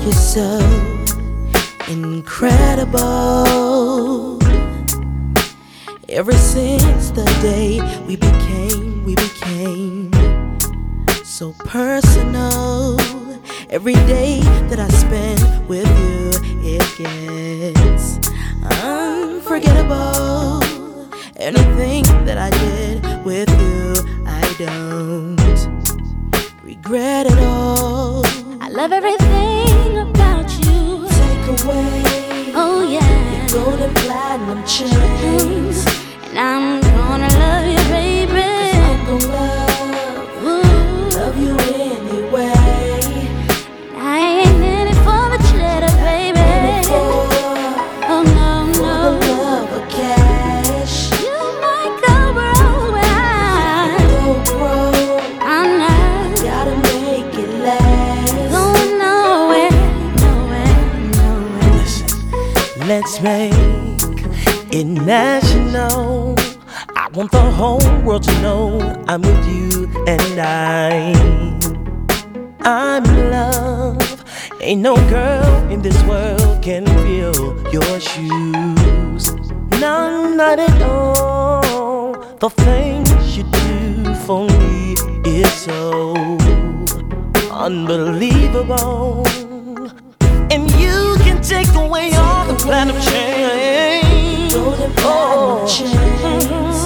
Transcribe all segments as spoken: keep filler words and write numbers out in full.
You're so incredible. Ever since the day we became, we became so personal. Every day that I spend with you, it gets unforgettable. Anything that I did with you, I don't regret at all. I love everything about you. Take away, oh yeah, your golden platinum chains, and I'm gonna love you, baby. 'Cause I'm gonna love, Ooh. love you anyway. I ain't in it for the cheddar, baby. In it for, oh no, for no. the love of cash. You might go broke, but I Go broke, I know. gotta make it last. Going nowhere, nowhere, nowhere. Listen, let's make it national. I want the whole world to know I'm with you and I, I'm in love. Ain't no girl in this world can fill your shoes. No, not at all. The things you do for me is so unbelievable. And you can take away all the platinum chains, golden platinum chains.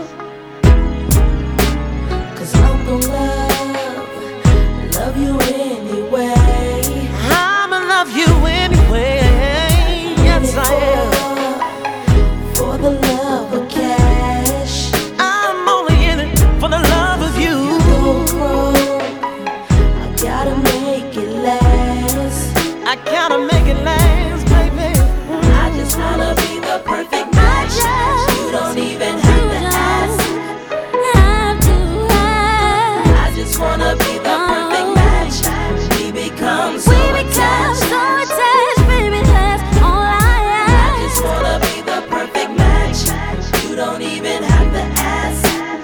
'Cause I'm gonna love, love you anyway. I'ma love you anyway. Yes, I am. For the love of cash, I'm only in it for the love of you. You go broke, I gotta make it last. I gotta make it last, baby. I just wanna be the perfect match. You don't even have to ask. Have to ask. I just wanna be the perfect match. We become so We become attached. so attached, baby. That's all I I ask. just wanna be the perfect match. You don't even have to ask.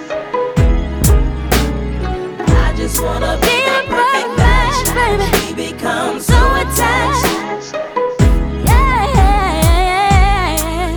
I just wanna be the perfect match, baby. We become So attached. Yeah, yeah, yeah, yeah.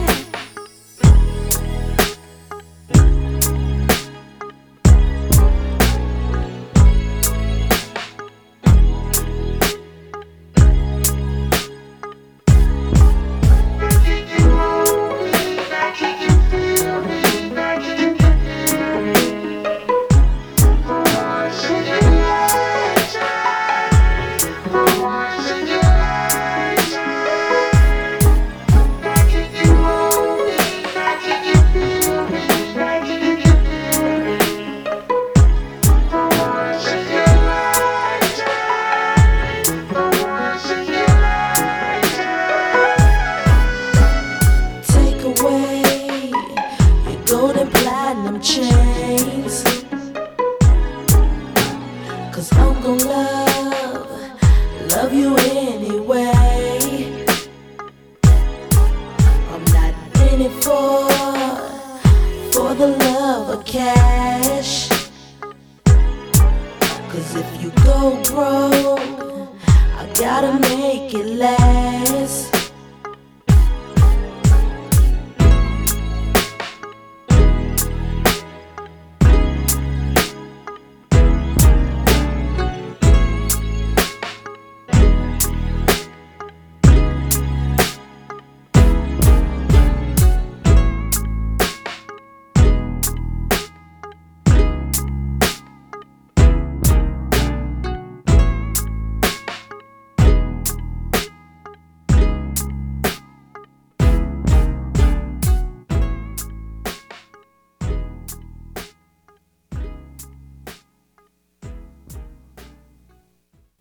Take away your golden platinum chains. 'Cause I'm gonna love, love you anyway. I'm not in it for, for the love of cash. 'Cause if you go broke, I gotta make it last.